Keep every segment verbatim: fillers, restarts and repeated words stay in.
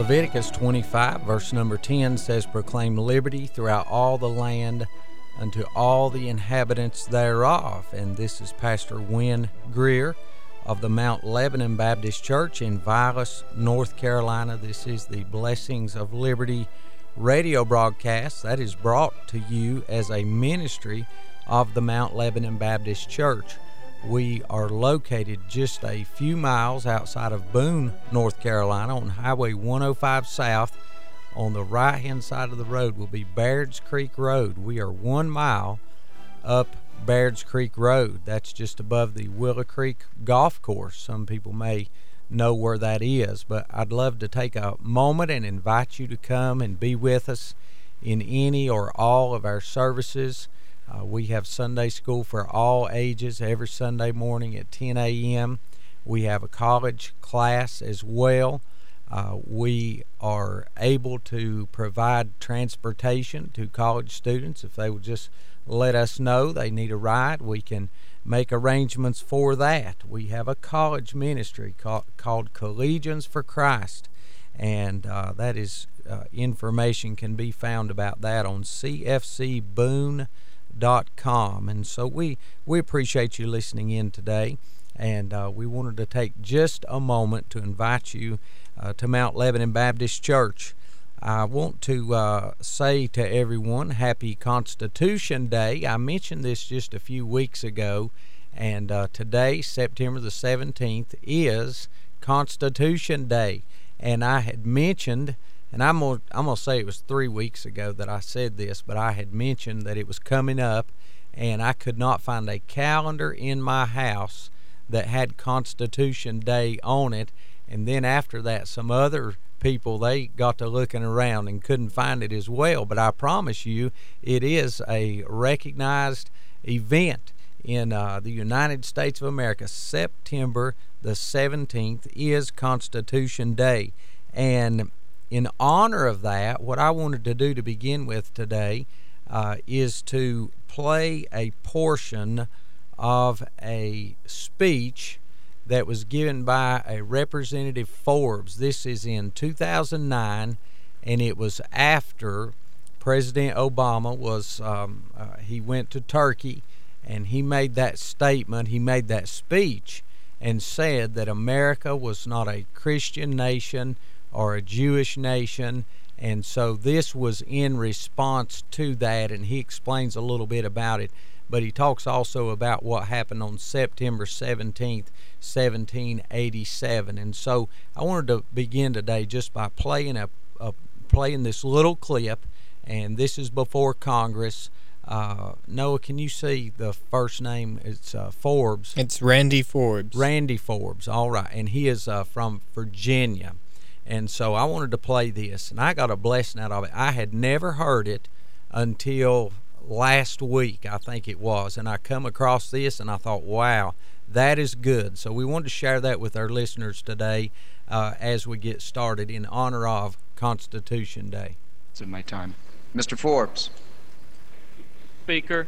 Leviticus twenty-five, verse number ten says, "Proclaim liberty throughout all the land unto all the inhabitants thereof." And this is Pastor Wynn Greer of the Mount Lebanon Baptist Church in Vilas, North Carolina. This is the Blessings of Liberty radio broadcast that is brought to you as a ministry of the Mount Lebanon Baptist Church. We are located just a few miles outside of Boone, North Carolina, on Highway one oh five South. On the right-hand side of the road will be Baird's Creek Road. We are one mile up Baird's Creek Road. That's just above the Willow Creek Golf Course. Some people may know where that is, but I'd love to take a moment and invite you to come and be with us in any or all of our services. Uh, we have Sunday school for all ages every Sunday morning at ten a.m. We have a college class as well. Uh, we are able to provide transportation to college students. If they would just let us know they need a ride, we can make arrangements for that. We have a college ministry called, called Collegians for Christ, and uh, that is uh, information can be found about that on c f c boone dot com. And so we we appreciate you listening in today, and uh, we wanted to take just a moment to invite you uh, to Mount Lebanon Baptist Church. I want to uh, say to everyone, Happy Constitution Day. I mentioned this just a few weeks ago, and uh, today, September the seventeenth, is Constitution Day. And I had mentioned, and I'm gonna, I'm gonna say it was three weeks ago that I said this, but I had mentioned that it was coming up, and I could not find a calendar in my house that had Constitution Day on it. And then after that, some other people, they got to looking around and couldn't find it as well. But I promise you, it is a recognized event in uh, the United States of America. September the seventeenth is Constitution Day. And in honor of that, what I wanted to do to begin with today uh, is to play a portion of a speech that was given by a Representative Forbes. This is in two thousand nine, and it was after President Obama was, um, uh, he went to Turkey, and he made that statement, he made that speech, and said that America was not a Christian nation or a Jewish nation. And so this was in response to that, and he explains a little bit about it. But he talks also about what happened on September seventeenth, seventeen eighty-seven. And so I wanted to begin today just by playing a, a playing this little clip, and this is before Congress. Uh, Noah, can you see the first name? It's uh, Forbes. It's Randy Forbes. Randy Forbes, all right. And he is uh, from Virginia. And so I wanted to play this, and I got a blessing out of it. I had never heard it until last week, I think it was, and I come across this, and I thought, wow, that is good. So we wanted to share that with our listeners today uh, as we get started in honor of Constitution Day. It's in my time. Mister Forbes. Speaker.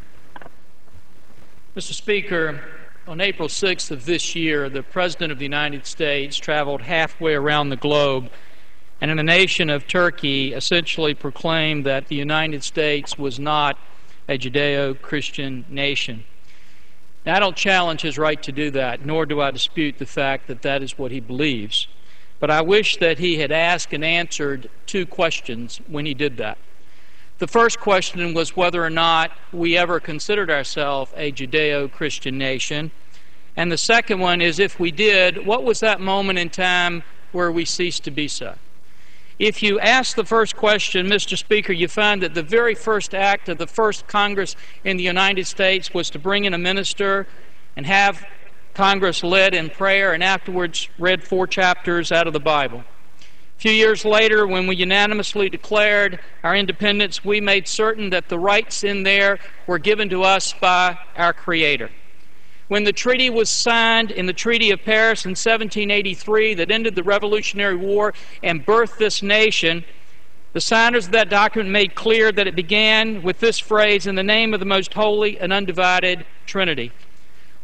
Mister Speaker, on April sixth of this year, the President of the United States traveled halfway around the globe and in the nation of Turkey essentially proclaimed that the United States was not a Judeo-Christian nation. Now, I don't challenge his right to do that, nor do I dispute the fact that that is what he believes. But I wish that he had asked and answered two questions when he did that. The first question was whether or not we ever considered ourselves a Judeo-Christian nation. And the second one is, if we did, what was that moment in time where we ceased to be so? If you ask the first question, Mister Speaker, you find that the very first act of the first Congress in the United States was to bring in a minister and have Congress led in prayer, and afterwards read four chapters out of the Bible. A few years later, when we unanimously declared our independence, we made certain that the rights in there were given to us by our Creator. When the treaty was signed in the Treaty of Paris in seventeen eighty-three that ended the Revolutionary War and birthed this nation, the signers of that document made clear that it began with this phrase, "In the name of the most holy and undivided Trinity."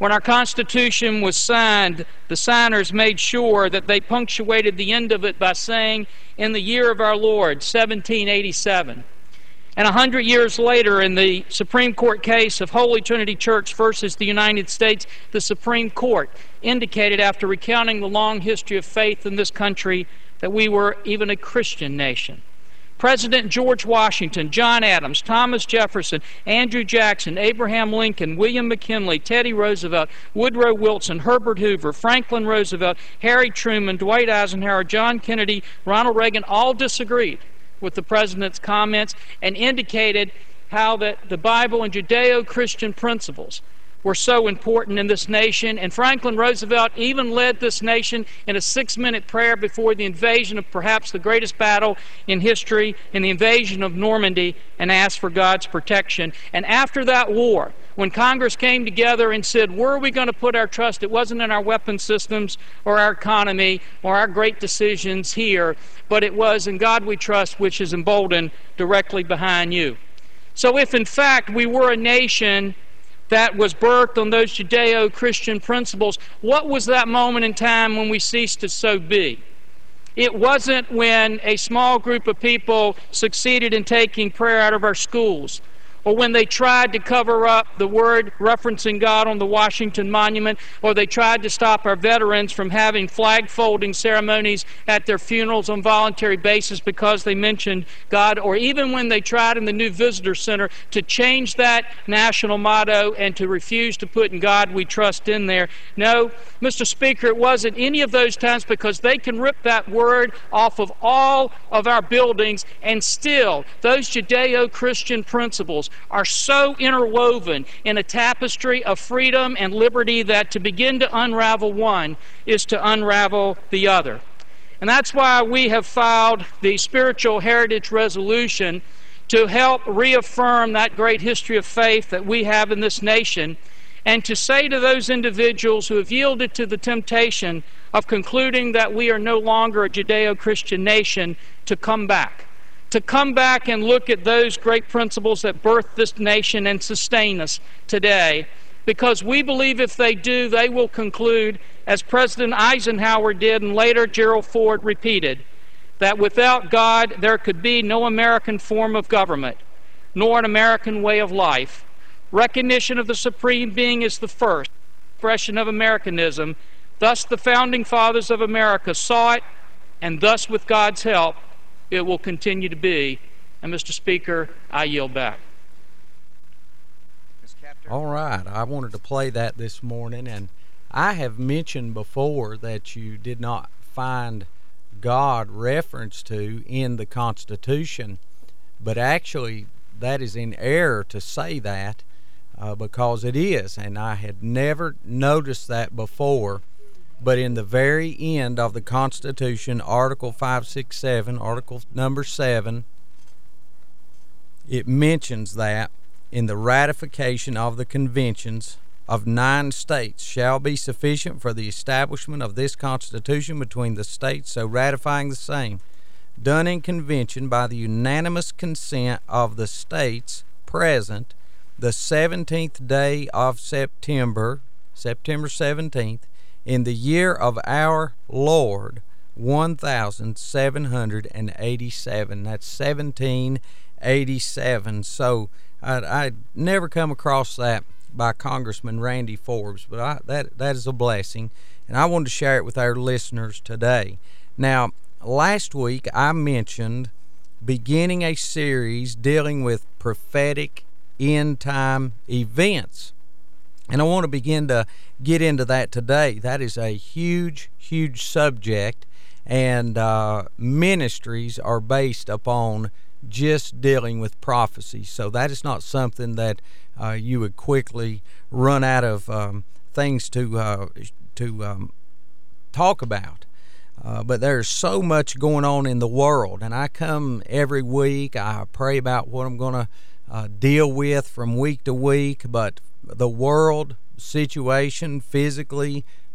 When our Constitution was signed, the signers made sure that they punctuated the end of it by saying, "In the year of our Lord, seventeen eighty-seven." And a hundred years later, in the Supreme Court case of Holy Trinity Church versus the United States, the Supreme Court indicated, after recounting the long history of faith in this country, that we were even a Christian nation. President George Washington, John Adams, Thomas Jefferson, Andrew Jackson, Abraham Lincoln, William McKinley, Teddy Roosevelt, Woodrow Wilson, Herbert Hoover, Franklin Roosevelt, Harry Truman, Dwight Eisenhower, John Kennedy, Ronald Reagan all disagreed with the president's comments and indicated how that the Bible and Judeo-Christian principles were so important in this nation. And Franklin Roosevelt even led this nation in a six-minute prayer before the invasion of perhaps the greatest battle in history, in the invasion of Normandy, and asked for God's protection. And after that war, when Congress came together and said, where are we going to put our trust? It wasn't in our weapon systems or our economy or our great decisions here, but it was in God we trust, which is emboldened directly behind you. So if in fact we were a nation that was birthed on those Judeo-Christian principles, what was that moment in time when we ceased to so be? It wasn't when a small group of people succeeded in taking prayer out of our schools, or when they tried to cover up the word referencing God on the Washington Monument, or they tried to stop our veterans from having flag-folding ceremonies at their funerals on voluntary basis because they mentioned God, or even when they tried in the new visitor center to change that national motto and to refuse to put "In God We Trust" in there. No, Mister Speaker, it wasn't any of those times, because they can rip that word off of all of our buildings, and still those Judeo-Christian principles are so interwoven in a tapestry of freedom and liberty that to begin to unravel one is to unravel the other. And that's why we have filed the Spiritual Heritage Resolution to help reaffirm that great history of faith that we have in this nation, and to say to those individuals who have yielded to the temptation of concluding that we are no longer a Judeo-Christian nation to come back. To come back and look at those great principles that birthed this nation and sustain us today, because we believe if they do, they will conclude, as President Eisenhower did and later Gerald Ford repeated, that without God there could be no American form of government, nor an American way of life. Recognition of the Supreme Being is the first expression of Americanism. Thus the Founding Fathers of America saw it, and thus with God's help, it will continue to be. And Mister Speaker, I yield back. All right, I wanted to play that this morning, and I have mentioned before that you did not find God referenced to in the Constitution, but actually that is in error to say that, uh, because it is, and I had never noticed that before. But in the very end of the Constitution, Article five sixty-seven, Article number seven, it mentions that in the ratification of the conventions of nine states shall be sufficient for the establishment of this Constitution between the states so ratifying the same, done in convention by the unanimous consent of the states present the seventeenth day of September, September seventeenth, in the year of our Lord, one thousand seven hundred eighty-seven. That's seventeen eighty-seven. So I I never come across that by Congressman Randy Forbes, but I, that that is a blessing, and I wanted to share it with our listeners today. Now, last week I mentioned beginning a series dealing with prophetic end-time events. And I want to begin to get into that today. That is a huge, huge subject, and uh, ministries are based upon just dealing with prophecy. So that is not something that uh, you would quickly run out of um, things to uh, to um, talk about. Uh, but there's so much going on in the world, and I come every week. I pray about what I'm going to uh, deal with from week to week, but the world situation, physically,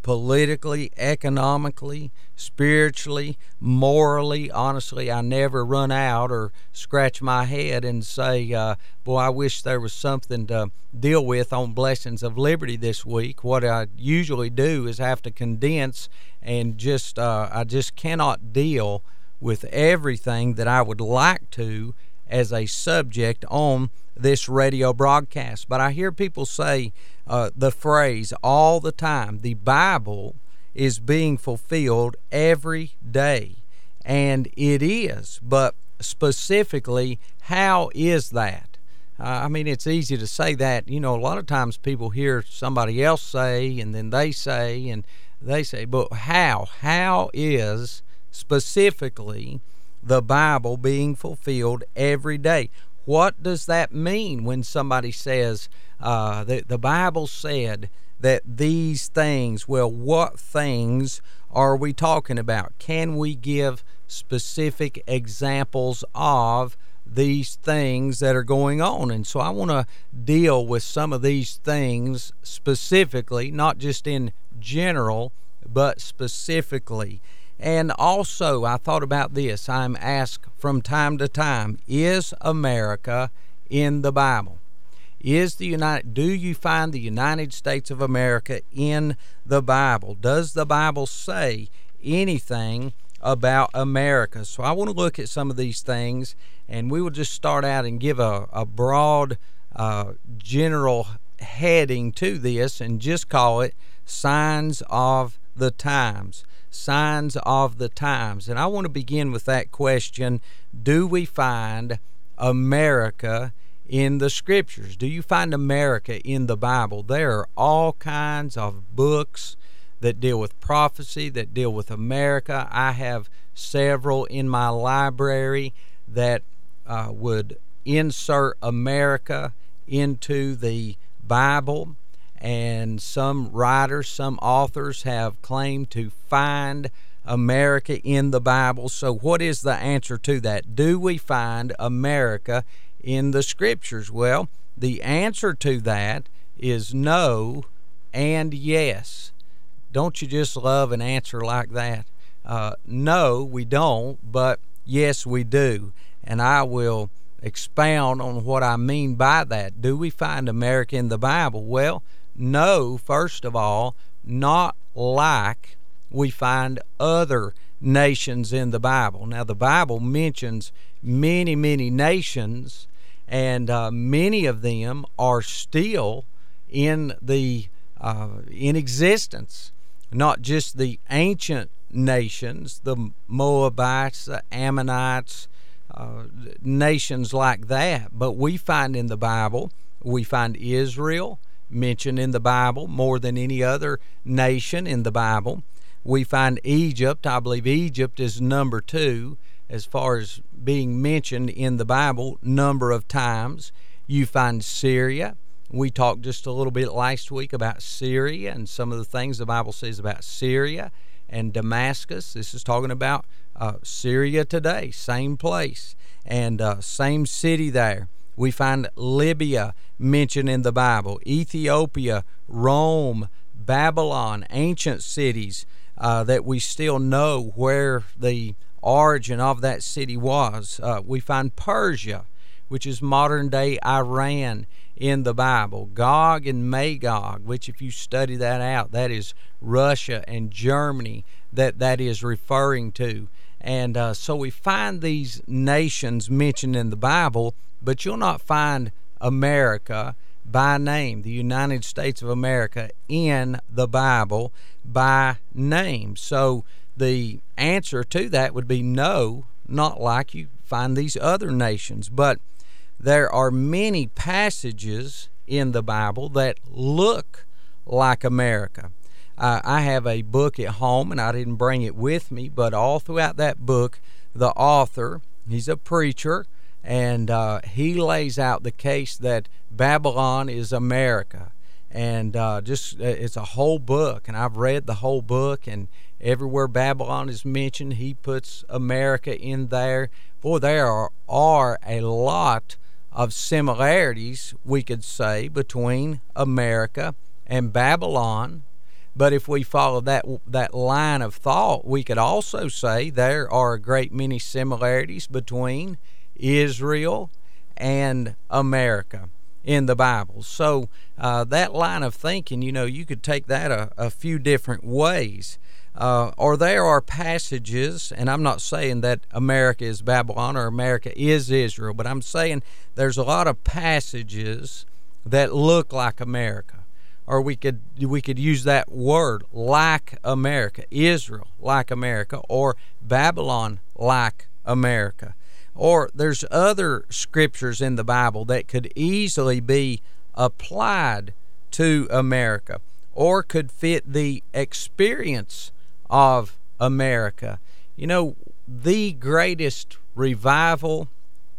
politically, economically, spiritually, morally. Honestly, I never run out or scratch my head and say, uh, boy, I wish there was something to deal with on Blessings of Liberty this week. What I usually do is have to condense and just, uh, I just cannot deal with everything that I would like to as a subject on this radio broadcast. But I hear people say uh, the phrase all the time, the Bible is being fulfilled every day. And it is, but specifically, how is that? Uh, I mean, it's easy to say that. You know, a lot of times people hear somebody else say, and then they say, and they say, but how? How is specifically the Bible being fulfilled every day? What does that mean when somebody says uh, that the Bible said that these things? Well, what things are we talking about? Can we give specific examples of these things that are going on? And so I want to deal with some of these things specifically, not just in general, but specifically. And also, I thought about this. I'm asked from time to time, is America in the Bible? Is the United, do you find the United States of America in the Bible? Does the Bible say anything about America? So I want to look at some of these things, and we will just start out and give a, a broad uh, general heading to this and just call it Signs of the Times. Signs of the times. And I want to begin with that question. Do we find America in the Scriptures? Do you find America in the Bible? There are all kinds of books that deal with prophecy, that deal with America. I have several in my library that uh, would insert America into the Bible. And some writers, some authors have claimed to find America in the Bible. So what is the answer to that? Do we find America in the Scriptures? Well, the answer to that is no and yes. Don't you just love an answer like that? Uh, no, we don't, but yes, we do. And I will expound on what I mean by that. Do we find America in the Bible? Well, no, first of all, not like we find other nations in the Bible. Now, the Bible mentions many, many nations, and uh, many of them are still in the uh, in existence. Not just the ancient nations, the Moabites, the Ammonites, uh, nations like that, but we find in the Bible, we find Israel mentioned in the Bible more than any other nation in the Bible. We find Egypt. I believe Egypt is number two as far as being mentioned in the Bible number of times. You find Syria. We talked just a little bit last week about Syria and some of the things the Bible says about Syria and Damascus. This is talking about uh, Syria today, same place and uh, same city there. We find Libya mentioned in the Bible, Ethiopia, Rome, Babylon, ancient cities uh, that we still know where the origin of that city was. Uh, we find Persia, which is modern-day Iran, in the Bible. Gog and Magog, which if you study that out, that is Russia and Germany that that is referring to. And uh, so we find these nations mentioned in the Bible, but you'll not find America by name, the United States of America, in the Bible by name. So the answer to that would be no, not like you find these other nations. But there are many passages in the Bible that look like America. Uh, I have a book at home, and I didn't bring it with me, but all throughout that book, the author, he's a preacher, and uh, he lays out the case that Babylon is America. And uh, just it's a whole book, and I've read the whole book, and everywhere Babylon is mentioned, he puts America in there. Boy, there are, are a lot of similarities, we could say, between America and Babylon. But if we follow that that line of thought, we could also say there are a great many similarities between Israel and America in the Bible. So uh, that line of thinking, you know, you could take that a, a few different ways. Uh, or there are passages, and I'm not saying that America is Babylon or America is Israel, but I'm saying there's a lot of passages that look like America. Or we could we could use that word, like America, Israel like America, or Babylon like America. Or there's other scriptures in the Bible that could easily be applied to America, or could fit the experience of America. You know, the greatest revival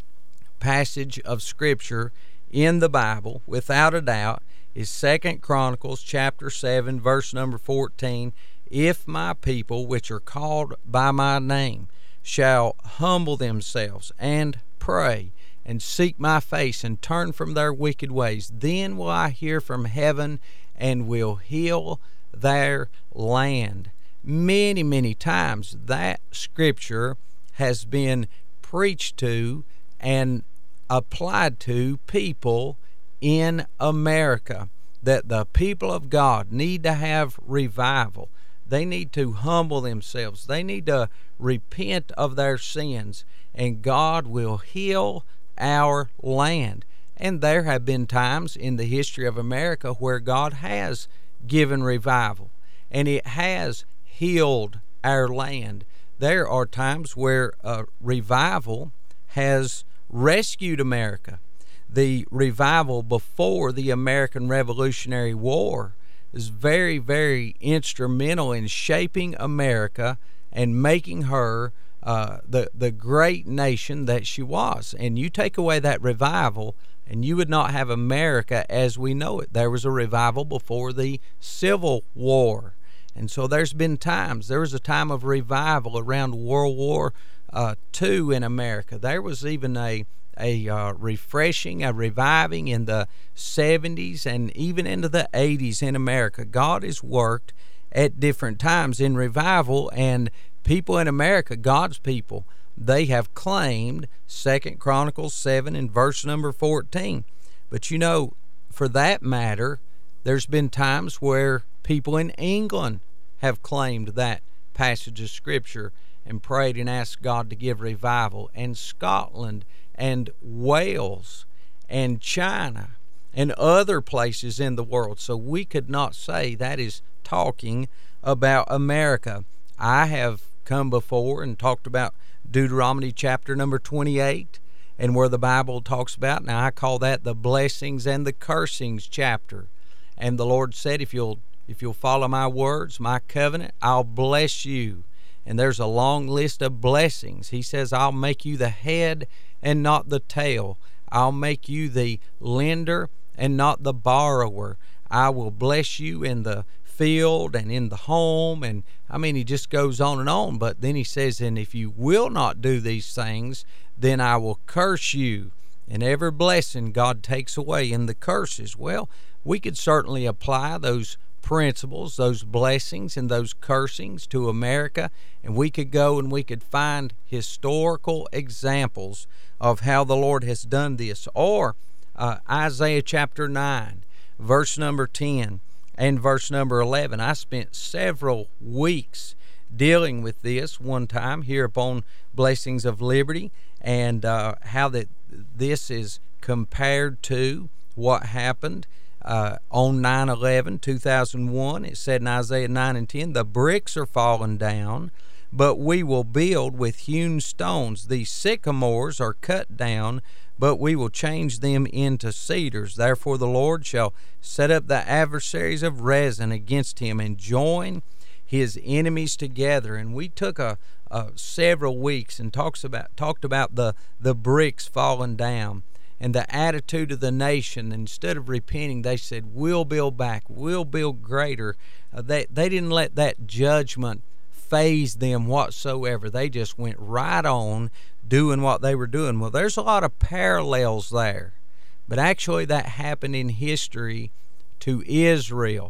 passage of Scripture in the Bible, without a doubt, is Second Chronicles chapter seven, verse number fourteen. If my people, which are called by my name, shall humble themselves and pray and seek my face and turn from their wicked ways, then will I hear from heaven and will heal their land. Many, many times that scripture has been preached to and applied to people in America, that the people of God need to have revival. They need to humble themselves. They need to repent of their sins, and God will heal our land. And there have been times in the history of America where God has given revival, and it has healed our land. There are times where uh, revival has rescued America. The revival before the American Revolutionary War is very, very instrumental in shaping America and making her uh, the the great nation that she was. And you take away that revival, and you would not have America as we know it. There was a revival before the Civil War. And so there's been times, there was a time of revival around World War uh, Two in America. There was even a a uh, refreshing, a reviving in the seventies and even into the eighties in America. God has worked at different times in revival, and people in America, God's people, they have claimed Second Chronicles seven and verse number fourteen. But you know, for that matter, there's been times where people in England have claimed that passage of Scripture and prayed and asked God to give revival, and Scotland and Wales and China and other places in the world. So we could not say that is talking about America. I have come before and talked about Deuteronomy chapter number twenty-eight, and where the Bible talks about, now I call that the blessings and the cursings chapter. And the Lord said, if you'll if you'll follow my words, my covenant, I'll bless you. And there's a long list of blessings. He says, I'll make you the head and not the tail. I'll make you the lender and not the borrower. I will bless you in the field and in the home. And I mean, he just goes on and on. But then he says, and if you will not do these things, then I will curse you. And every blessing God takes away in the curses. Well, we could certainly apply those principles, those blessings and those cursings to America, and we could go and we could find historical examples of how the Lord has done this. Or uh, Isaiah chapter nine, verse number ten and verse number eleven. I spent several weeks dealing with this one time here upon Blessings of Liberty, and uh, how that this is compared to what happened Uh, on nine eleven, two thousand one. It said in Isaiah nine and ten, the bricks are fallen down, but we will build with hewn stones. The sycamores are cut down, but we will change them into cedars. Therefore the Lord shall set up the adversaries of Rezin against him and join his enemies together. And we took a, a several weeks and talks about talked about the, the bricks falling down. And the attitude of the nation, instead of repenting, they said, we'll build back, we'll build greater. Uh, they, they didn't let that judgment faze them whatsoever. They just went right on doing what they were doing. Well, there's a lot of parallels there. But actually that happened in history to Israel.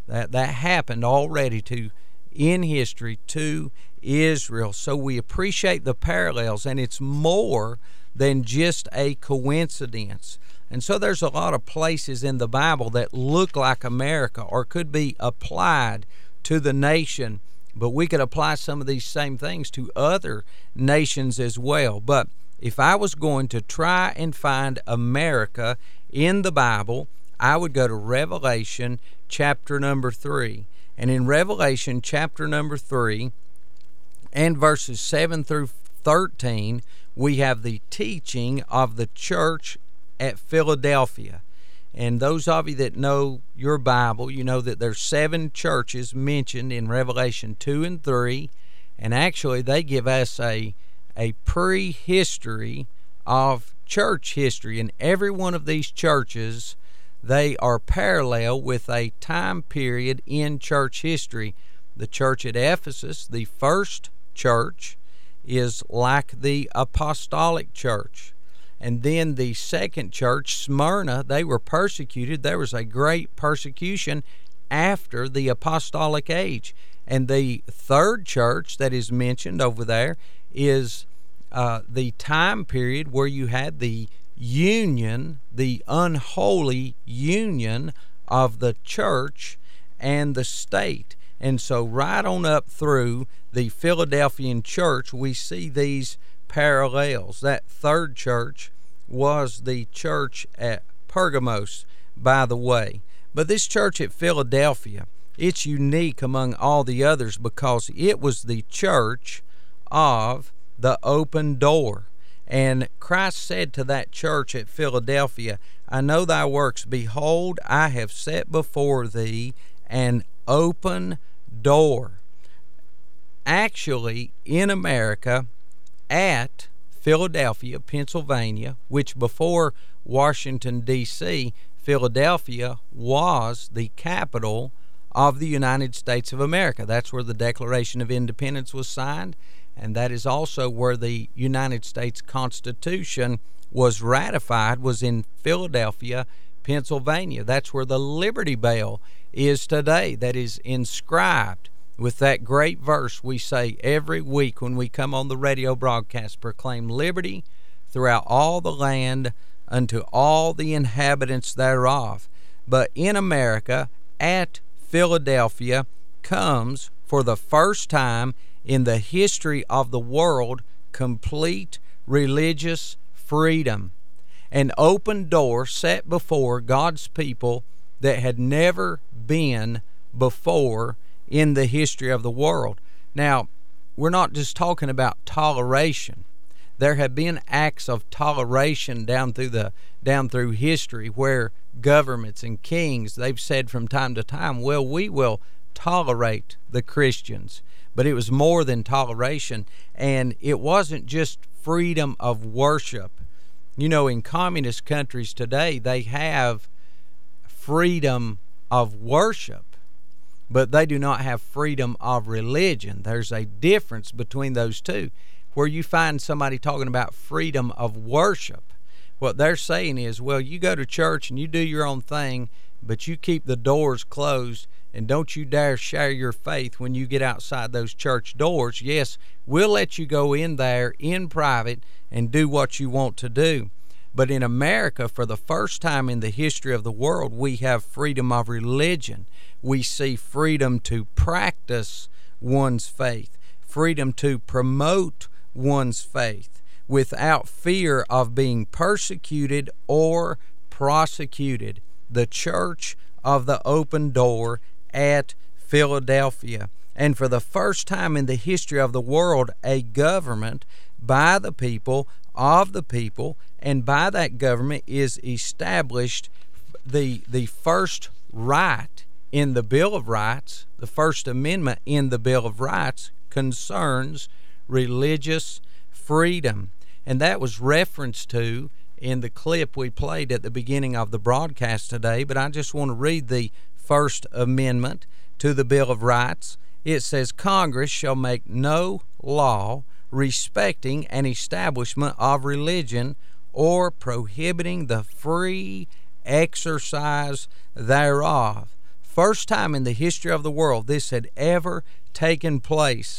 That that happened already to in history to Israel. So we appreciate the parallels, and it's more than just a coincidence. And so there's a lot of places in the Bible that look like America or could be applied to the nation, but we could apply some of these same things to other nations as well. But if I was going to try and find America in the Bible, I would go to Revelation chapter number three. And in Revelation chapter number three and verses seven through thirteen, we have the teaching of the church at Philadelphia. And those of you that know your Bible, you know that there's seven churches mentioned in Revelation two and three, and actually they give us a a prehistory of church history. And every one of these churches, they are parallel with a time period in church history. The church at Ephesus, the first church, is like the apostolic church. And then the second church, Smyrna, they were persecuted. There was a great persecution after the apostolic age. And the third church that is mentioned over there is uh, the time period where you had the union, the unholy union of the church and the state. And so right on up through the Philadelphian church, we see these parallels. That third church was the church at Pergamos, by the way. But this church at Philadelphia, it's unique among all the others because it was the church of the open door. And Christ said to that church at Philadelphia, I know thy works. Behold, I have set before thee an open door. Actually, in America, at Philadelphia, Pennsylvania, which before Washington, D C, Philadelphia was the capital of the United States of America. That's where the Declaration of Independence was signed, and that is also where the United States Constitution was ratified, was in Philadelphia, Pennsylvania. That's where the Liberty Bell is today, that is inscribed with that great verse we say every week when we come on the radio broadcast, proclaim liberty throughout all the land unto all the inhabitants thereof. But in America, at Philadelphia, comes for the first time in the history of the world complete religious freedom. An open door set before God's people that had never been before in the history of the world. Now, we're not just talking about toleration. There have been acts of toleration down through the down through history where governments and kings, they've said from time to time, well, we will tolerate the Christians. But it was more than toleration, and it wasn't just freedom of worship. You know, in communist countries today, they have freedom of worship, but they do not have freedom of religion. There's a difference between those two. Where you find somebody talking about freedom of worship, what they're saying is, well, you go to church and you do your own thing, but you keep the doors closed, and don't you dare share your faith when you get outside those church doors. Yes, we'll let you go in there in private and do what you want to do. But in America, for the first time in the history of the world, we have freedom of religion. We see freedom to practice one's faith, freedom to promote one's faith without fear of being persecuted or prosecuted. The church of the open door at Philadelphia. And for the first time in the history of the world, a government by the people, of the people, and by that government is established the the first right in the Bill of Rights. The First Amendment in the Bill of Rights concerns religious freedom. And that was referenced to in the clip we played at the beginning of the broadcast today. But I just want to read the First Amendment to the Bill of Rights. It says, Congress shall make no law respecting an establishment of religion or prohibiting the free exercise thereof, first time in the history of the world this had ever taken place.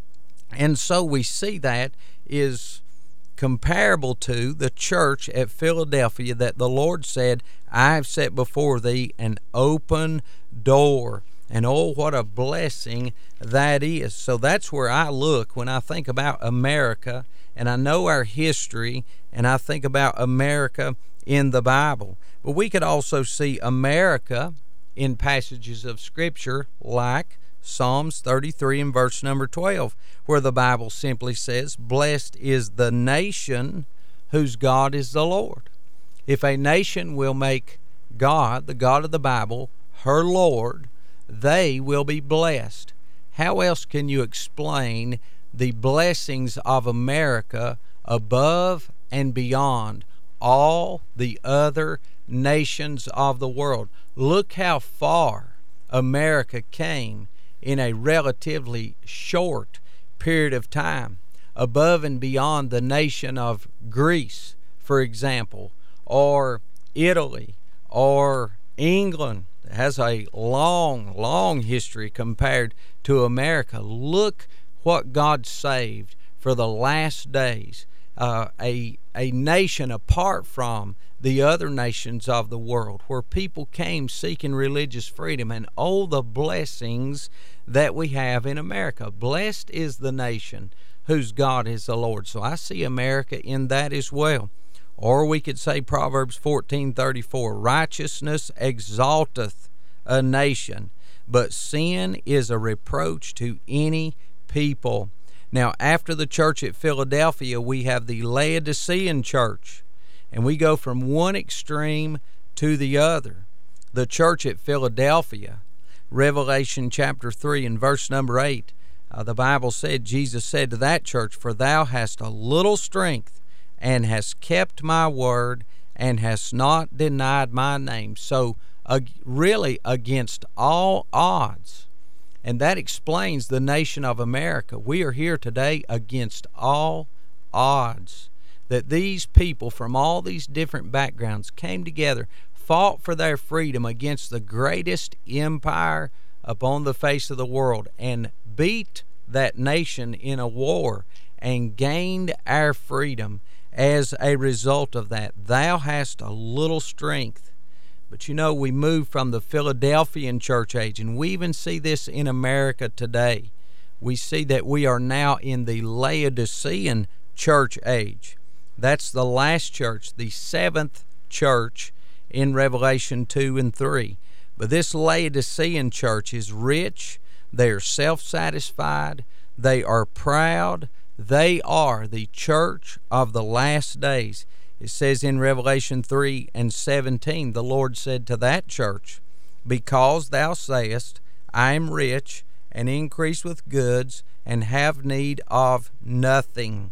And so we see that is comparable to the church at Philadelphia, that the Lord said, I have set before thee an open door. And oh, what a blessing that is. So that's where I look when I think about America, and I know our history, and I think about America in the Bible. But we could also see America in passages of Scripture like Psalms thirty-three and verse number twelve, where the Bible simply says, blessed is the nation whose God is the Lord. If a nation will make God, the God of the Bible, her Lord, they will be blessed. How else can you explain the blessings of America above and beyond all the other nations of the world? Look how far America came in a relatively short period of time, above and beyond the nation of Greece, for example, or Italy, or England. It has a long, long history compared to America. Look what God saved for the last days. Uh, a, a nation apart from the other nations of the world, where people came seeking religious freedom, and oh, the blessings that we have in America. Blessed is the nation whose God is the Lord. So I see America in that as well. Or we could say Proverbs fourteen thirty-four, righteousness exalteth a nation, but sin is a reproach to any people. Now, after the church at Philadelphia, we have the Laodicean church, and we go from one extreme to the other. The church at Philadelphia, Revelation chapter three and verse number eight, uh, the Bible said, Jesus said to that church, for thou hast a little strength, and hast kept my word, and hast not denied my name. So uh, really against all odds. And that explains the nation of America. We are here today against all odds. That these people from all these different backgrounds came together, fought for their freedom against the greatest empire upon the face of the world, and beat that nation in a war and gained our freedom as a result of that. Thou hast a little strength. But you know, we move from the Philadelphian church age, and we even see this in America today. We see that we are now in the Laodicean church age. That's the last church, the seventh church in Revelation two and three. But this Laodicean church is rich, they are self-satisfied, they are proud, they are the church of the last days. It says in Revelation three and seventeen, the Lord said to that church, because thou sayest, I am rich, and increase with goods, and have need of nothing.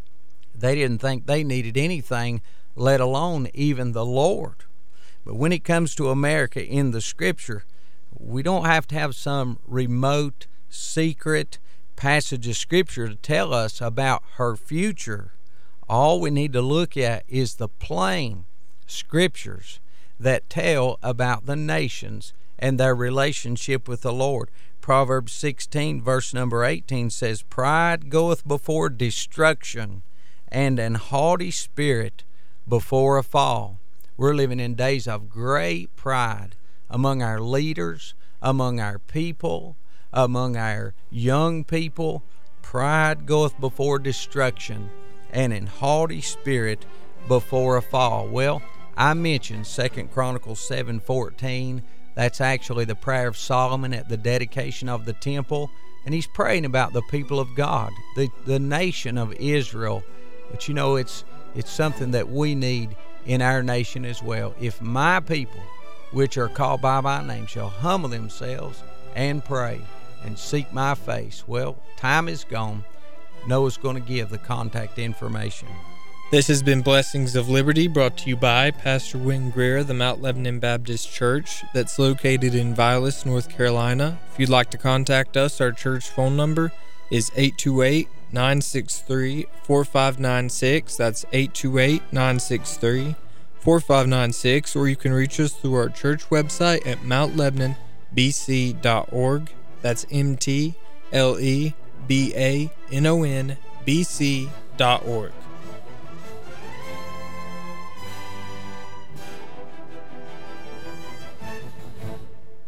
They didn't think they needed anything, let alone even the Lord. But when it comes to America in the Scripture, we don't have to have some remote, secret passage of Scripture to tell us about her future. All we need to look at is the plain Scriptures that tell about the nations and their relationship with the Lord. Proverbs sixteen, verse number eighteen says, pride goeth before destruction, and an haughty spirit before a fall. We're living in days of great pride among our leaders, among our people, among our young people. Pride goeth before destruction, and an haughty spirit before a fall. Well, I mentioned Second Chronicles seven fourteen. That's actually the prayer of Solomon at the dedication of the temple, and he's praying about the people of God, the, the nation of Israel. But you know, it's it's something that we need in our nation as well. If my people, which are called by my name, shall humble themselves and pray and seek my face. Well, time is gone. Noah's going to give the contact information. This has been Blessings of Liberty, brought to you by Pastor Wynn Greer of the Mount Lebanon Baptist Church that's located in Vilas, North Carolina. If you'd like to contact us, our church phone number is eight two eight, nine six three, four five nine six. That's eight two eight, nine six three, four five nine six. Or you can reach us through our church website at mount lebanon b c dot org. That's M T L E B A N O N B C dot org.